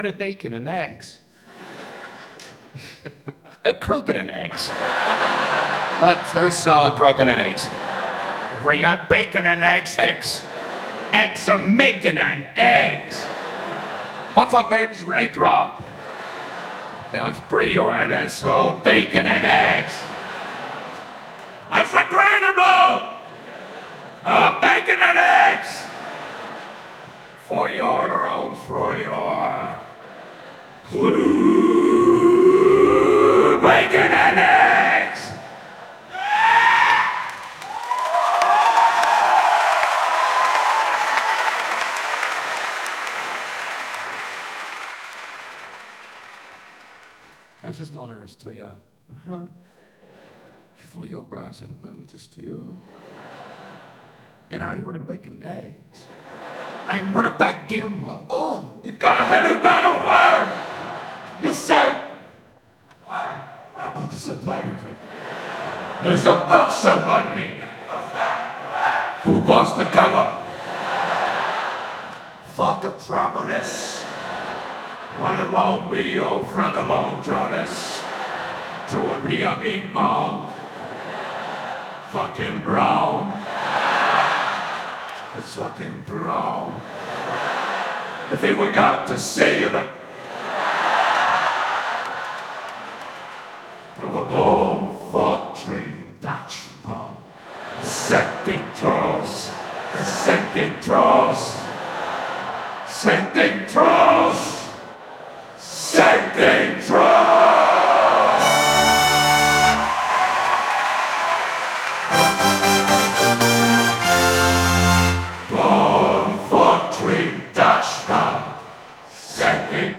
A bacon and eggs. A crooked and eggs. Let's solid broken and eggs. We got bacon and eggs. And some bacon and eggs. What's up, baby's ready to drop? Let's bring your and so bacon and eggs. That's a granule! Bacon and eggs! For your bacon and eggs! I'm just honest to you. For your brass and mountains to you. And I want to bacon and eggs. I want to back in. Oh, you got a better battle word! You said, there's a person on me who wants to come up. Fuck the prominence. One alone be over the long journess. To a real big mom. Fucking brown. It's fucking brown. If they were got to say that